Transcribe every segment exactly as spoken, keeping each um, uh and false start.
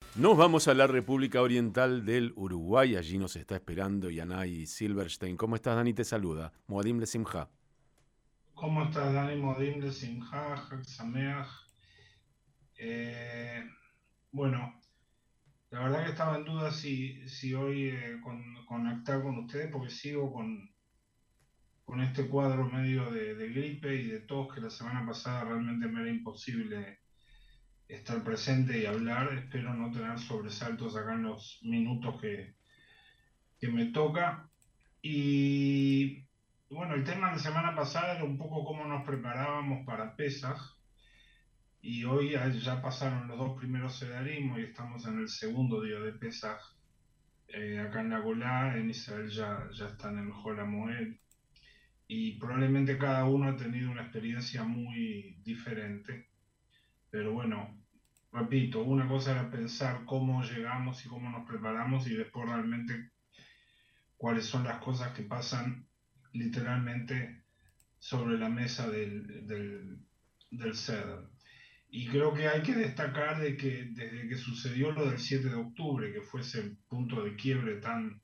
Nos vamos a la República Oriental del Uruguay. Allí nos está esperando Yanai Silverstein. ¿Cómo estás, Dani? Te saluda. Moadim Lesimha. ¿Cómo estás, Dani Modim de Simha, Hag Sameach? Eh, bueno, la verdad que estaba en duda si, si hoy eh, con- conectar con ustedes porque sigo con, con este cuadro medio de, de gripe y de tos que la semana pasada realmente me era imposible estar presente y hablar. Espero no tener sobresaltos acá en los minutos que, que me toca. Y bueno, el tema de la semana pasada era un poco cómo nos preparábamos para Pesaj. Y hoy ya ya pasaron los dos primeros sedarim y estamos en el segundo día de Pesaj. Eh, acá en la Golá, en Israel ya, ya están en el Hol Moed. Y probablemente cada uno ha tenido una experiencia muy diferente. Pero bueno, repito, una cosa era pensar cómo llegamos y cómo nos preparamos y después realmente cuáles son las cosas que pasan literalmente sobre la mesa del, del, del Seder. Y creo que hay que destacar de que desde que sucedió lo del siete de octubre, que fue ese punto de quiebre tan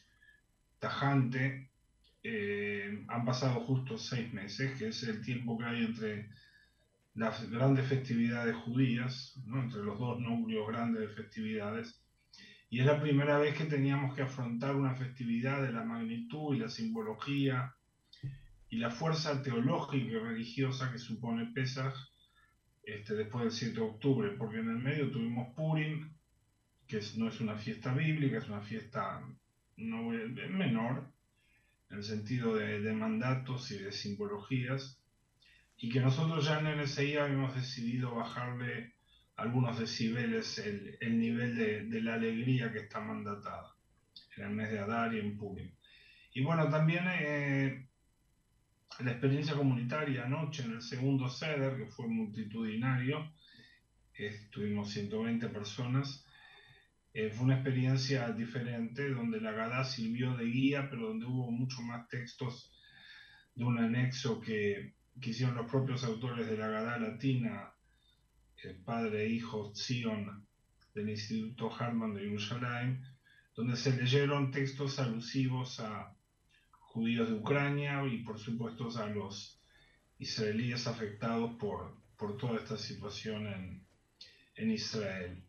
tajante, eh, han pasado justo seis meses, que es el tiempo que hay entre las grandes festividades judías, ¿no? Entre los dos núcleos grandes de festividades. Y es la primera vez que teníamos que afrontar una festividad de la magnitud y la simbología y la fuerza teológica y religiosa que supone Pesaj, este, después del siete de octubre, porque en el medio tuvimos Purim, que es, no es una fiesta bíblica, es una fiesta no, menor, en el sentido de, de mandatos y de simbologías, y que nosotros ya en N S I habíamos decidido bajarle algunos decibeles el, el nivel de, de, la alegría que está mandatada en el mes de Adar y en Purim. Y bueno, también eh, la experiencia comunitaria anoche en el segundo Seder, que fue multitudinario, estuvimos ciento veinte personas. Eh, fue una experiencia diferente donde la Gadá sirvió de guía, pero donde hubo mucho más textos de un anexo que, que hicieron los propios autores de la Gadá latina, el padre e hijo Zion del Instituto Harman de Jerusalén, donde se leyeron textos alusivos a judíos de Ucrania y por supuesto a los israelíes afectados por, por toda esta situación en, en Israel.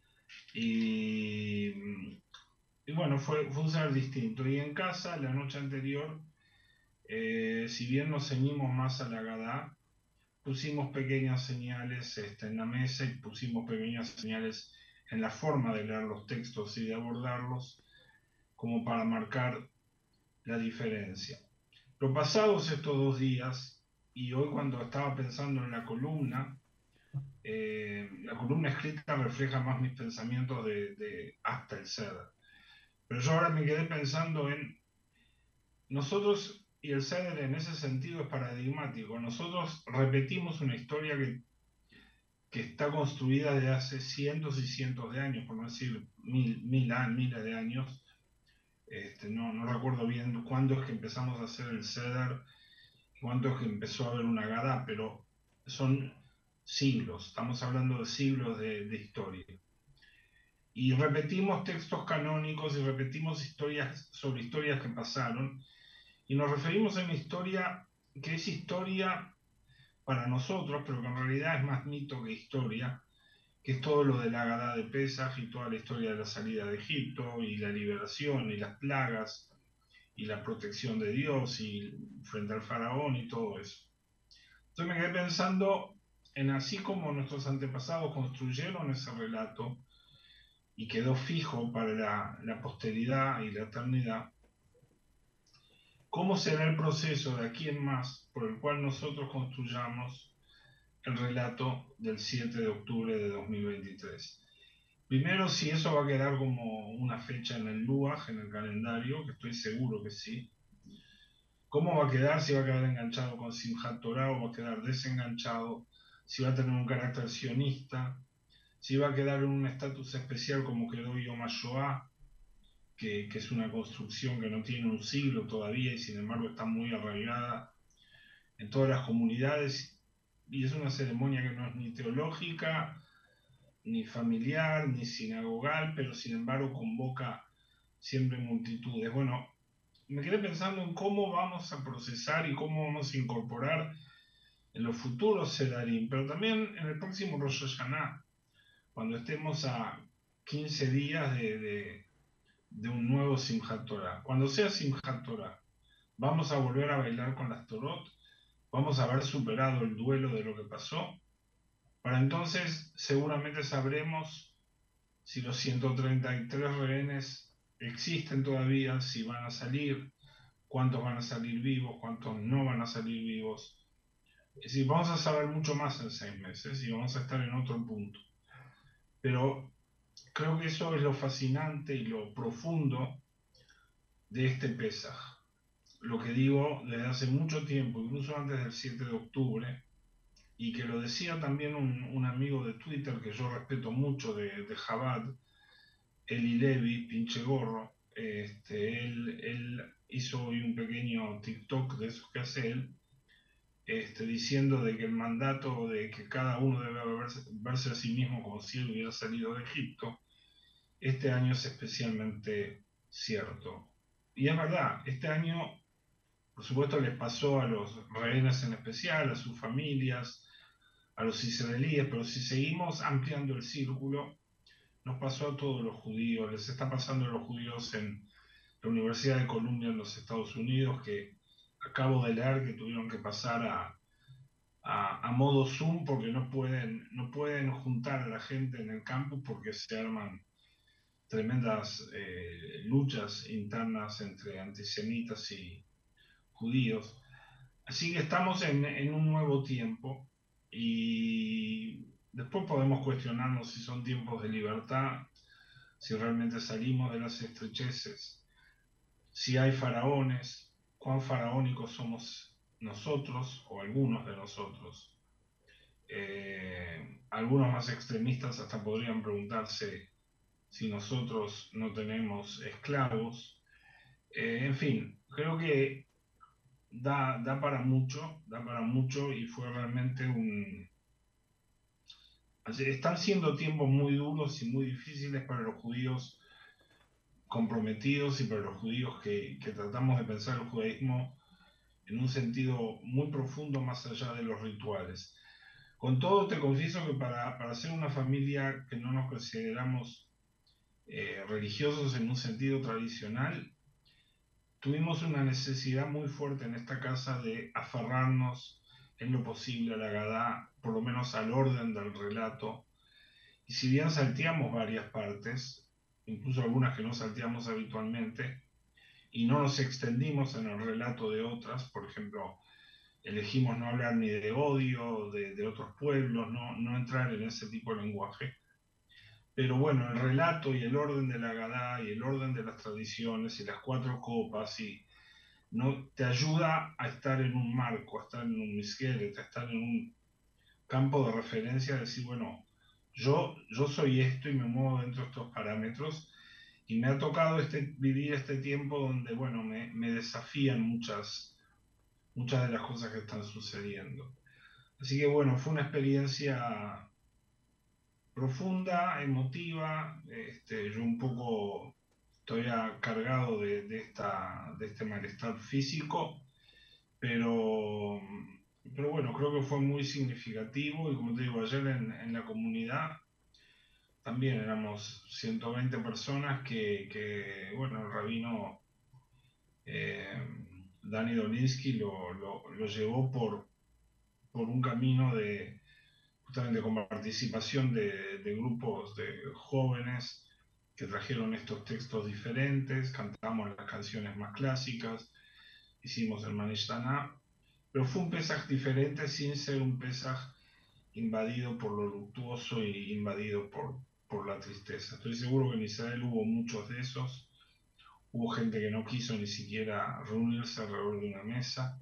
Y y bueno, fue, fue un ser distinto. Y en casa, la noche anterior, eh, si bien nos ceñimos más a la Gadá, pusimos pequeñas señales este, en la mesa y pusimos pequeñas señales en la forma de leer los textos y de abordarlos, como para marcar la diferencia. Lo pasados estos dos días, y hoy cuando estaba pensando en la columna, eh, la columna escrita refleja más mis pensamientos de, de hasta el ser. Pero yo ahora me quedé pensando en nosotros, y el ceder en ese sentido es paradigmático, nosotros repetimos una historia que, que está construida desde hace cientos y cientos de años, por no decir mil, mil miles de años. Este, no, no recuerdo bien cuándo es que empezamos a hacer el ceder, cuándo es que empezó a haber una gada, pero son siglos, estamos hablando de siglos de, de historia. Y repetimos textos canónicos y repetimos historias sobre historias que pasaron, y nos referimos a una historia que es historia para nosotros, pero que en realidad es más mito que historia, que es todo lo de la Haggadá de Pesaj y toda la historia de la salida de Egipto y la liberación y las plagas y la protección de Dios y frente al faraón y todo eso. Entonces me quedé pensando en así como nuestros antepasados construyeron ese relato y quedó fijo para la, la posteridad y la eternidad, ¿cómo será el proceso de aquí en más por el cual nosotros construyamos el relato del siete de octubre de dos mil veintitrés? Primero, si eso va a quedar como una fecha en el Luaj, en el calendario, que estoy seguro que sí. ¿Cómo va a quedar? Si va a quedar enganchado con Simchat Torah o va a quedar desenganchado, si va a tener un carácter sionista, si va a quedar en un estatus especial como quedó Yom HaShoah, que, que es una construcción que no tiene un siglo todavía y sin embargo está muy arraigada en todas las comunidades, y es una ceremonia que no es ni teológica ni familiar, ni sinagogal, pero sin embargo convoca siempre multitudes. Bueno, me quedé pensando en cómo vamos a procesar y cómo vamos a incorporar en los futuros Sedarim, pero también en el próximo Rosh Hashanah, cuando estemos a quince días de, de, de un nuevo Simchat Torah. Cuando sea Simchat Torah, vamos a volver a bailar con las Torot, vamos a haber superado el duelo de lo que pasó. Para entonces seguramente sabremos si los ciento treinta y tres rehenes existen todavía, si van a salir, cuántos van a salir vivos, cuántos no van a salir vivos. Es decir, vamos a saber mucho más en seis meses y vamos a estar en otro punto. Pero creo que eso es lo fascinante y lo profundo de este Pesaj. Lo que digo desde hace mucho tiempo, incluso antes del siete de octubre, y que lo decía también un, un amigo de Twitter que yo respeto mucho de, de Chabad, Eli Levi, pinche gorro. Este, él, él hizo hoy un pequeño TikTok de esos que hace él, este, diciendo de que el mandato de que cada uno debe verse, verse a sí mismo como si él hubiera salido de Egipto, este año es especialmente cierto. Y es verdad, este año, por supuesto, les pasó a los rehenes en especial, a sus familias, a los israelíes, pero si seguimos ampliando el círculo, nos pasó a todos los judíos, les está pasando a los judíos en la Universidad de Columbia en los Estados Unidos, que acabo de leer que tuvieron que pasar a, a, a modo Zoom porque no pueden, no pueden juntar a la gente en el campus porque se arman tremendas eh, luchas internas entre antisemitas y judíos. Así que estamos en, en un nuevo tiempo y después podemos cuestionarnos si son tiempos de libertad, si realmente salimos de las estrecheces, si hay faraones, cuán faraónicos somos nosotros o algunos de nosotros. Eh, algunos más extremistas hasta podrían preguntarse si nosotros no tenemos esclavos. Eh, en fin, creo que da, da para mucho, da para mucho y fue realmente un... Están siendo tiempos muy duros y muy difíciles para los judíos comprometidos y para los judíos que, que tratamos de pensar el judaísmo en un sentido muy profundo más allá de los rituales. Con todo, te confieso que para, para ser una familia que no nos consideramos eh, religiosos en un sentido tradicional, tuvimos una necesidad muy fuerte en esta casa de aferrarnos en lo posible a la Agadá, por lo menos al orden del relato. Y si bien salteamos varias partes, incluso algunas que no salteamos habitualmente, y no nos extendimos en el relato de otras, por ejemplo, elegimos no hablar ni de odio, de, de otros pueblos, no, no entrar en ese tipo de lenguaje. Pero bueno, el relato y el orden de la Agadá y el orden de las tradiciones y las cuatro copas y no te ayuda a estar en un marco, a estar en un misqueret, a estar en un campo de referencia, a decir, bueno, yo, yo soy esto y me muevo dentro de estos parámetros y me ha tocado este, vivir este tiempo donde, bueno, me, me desafían muchas, muchas de las cosas que están sucediendo. Así que bueno, fue una experiencia profunda, emotiva, este, yo un poco todavía cargado de, de, esta, de este malestar físico, pero, pero bueno, creo que fue muy significativo y como te digo, ayer en, en la comunidad también éramos ciento veinte personas que, que bueno, el rabino eh, Dani Dolinsky lo, lo, lo llevó por, por un camino de justamente con participación de, de grupos de jóvenes que trajeron estos textos diferentes, cantamos las canciones más clásicas, hicimos el Manish Taná, pero fue un Pesaj diferente sin ser un Pesaj invadido por lo luctuoso y invadido por, por la tristeza. Estoy seguro que en Israel hubo muchos de esos, hubo gente que no quiso ni siquiera reunirse alrededor de una mesa.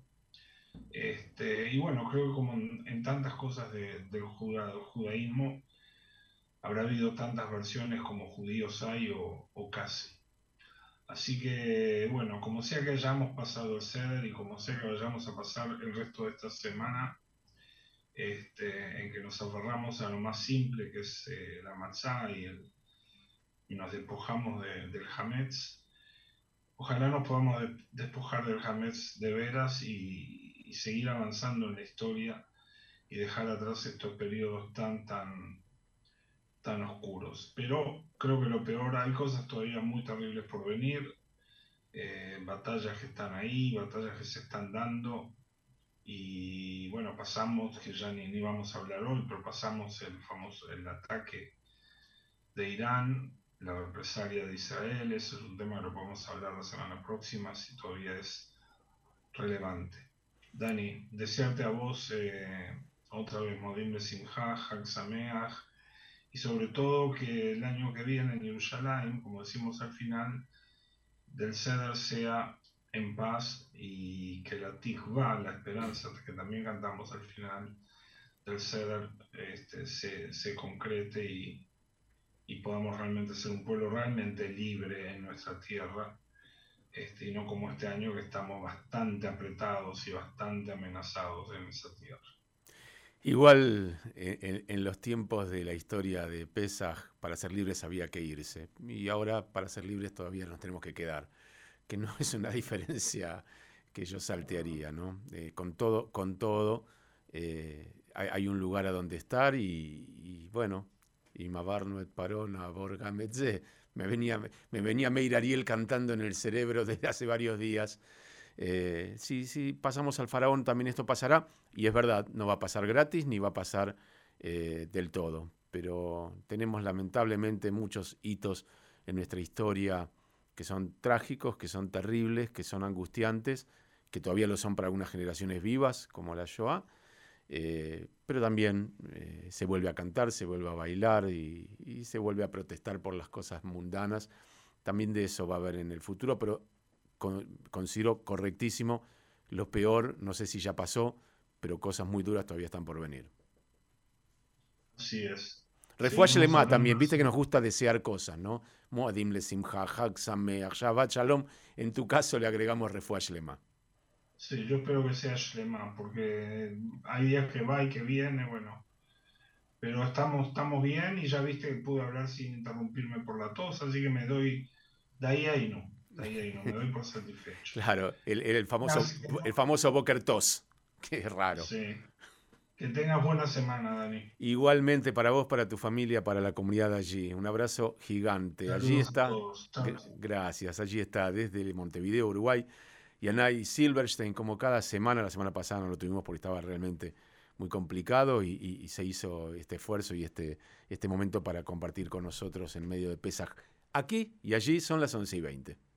Este, y bueno, creo que como en, en tantas cosas de, del, juda, del judaísmo, habrá habido tantas versiones como judíos hay o, o casi. Así que, bueno, como sea que hayamos pasado el Seder y como sea que vayamos a pasar el resto de esta semana, este, en que nos aferramos a lo más simple, que es eh, la matzá, y, el, y nos despojamos de, del hametz. Ojalá nos podamos de, despojar del hametz de veras y, y seguir avanzando en la historia y dejar atrás estos periodos tan, tan, tan oscuros. Pero creo que lo peor, hay cosas todavía muy terribles por venir, eh, batallas que están ahí, batallas que se están dando, y bueno, pasamos, que ya ni, ni vamos a hablar hoy, pero pasamos el famoso, el ataque de Irán, la represalia de Israel. Eso es un tema que lo podemos hablar la semana próxima, si todavía es relevante. Dani, desearte a vos eh, otra vez Modim Besimha, Hag Sameach, y sobre todo que el año que viene en Jerusalén, como decimos al final del Seder, sea en paz, y que la Tikva, la esperanza que también cantamos al final del Seder, este, se, se concrete y, y podamos realmente ser un pueblo realmente libre en nuestra tierra, este, y no como este año que estamos bastante apretados y bastante amenazados en esa tierra. Igual en, en los tiempos de la historia de Pesaj, para ser libres había que irse, y ahora para ser libres todavía nos tenemos que quedar, que no es una diferencia que yo saltearía, ¿no? Eh, con todo, con todo eh, hay, hay un lugar a donde estar, y, y bueno, y Mavarno et Parona, Borga Metze, me venía, me venía Meir Ariel cantando en el cerebro desde hace varios días. Eh, si, si pasamos al faraón también esto pasará, y es verdad, no va a pasar gratis ni va a pasar eh, del todo, pero tenemos lamentablemente muchos hitos en nuestra historia que son trágicos, que son terribles, que son angustiantes, que todavía lo son para algunas generaciones vivas, como la Shoah, eh, pero también eh, se vuelve a cantar, se vuelve a bailar y, y se vuelve a protestar por las cosas mundanas. También de eso va a haber en el futuro, pero considero correctísimo, lo peor, no sé si ya pasó, pero cosas muy duras todavía están por venir. Así es. Refuah Shlema también, viste que nos gusta desear cosas, ¿no? Moadim lesimcha, Hag Sameach, Shabbat Shalom. En tu caso le agregamos Refuah Shlema. Sí, yo espero que sea Shlema, porque hay días que va y que viene, bueno. Pero estamos, estamos bien, y ya viste que pude hablar sin interrumpirme por la tos, así que me doy, de ahí a ahí no. Ahí, ahí no, me doy por satisfecho. Claro, el, el, famoso, el famoso Boker Tos, que es raro. Sí. Que tengas buena semana, Dani. Igualmente para vos, para tu familia, para la comunidad allí. Un abrazo gigante. Saludos allí está. A todos. Gracias. Allí está desde Montevideo, Uruguay, Yanai Silverstein, como cada semana. La semana pasada no lo tuvimos porque estaba realmente muy complicado, y, y, y se hizo este esfuerzo y este, este momento para compartir con nosotros en medio de Pesaj. Aquí y allí son las once y veinte.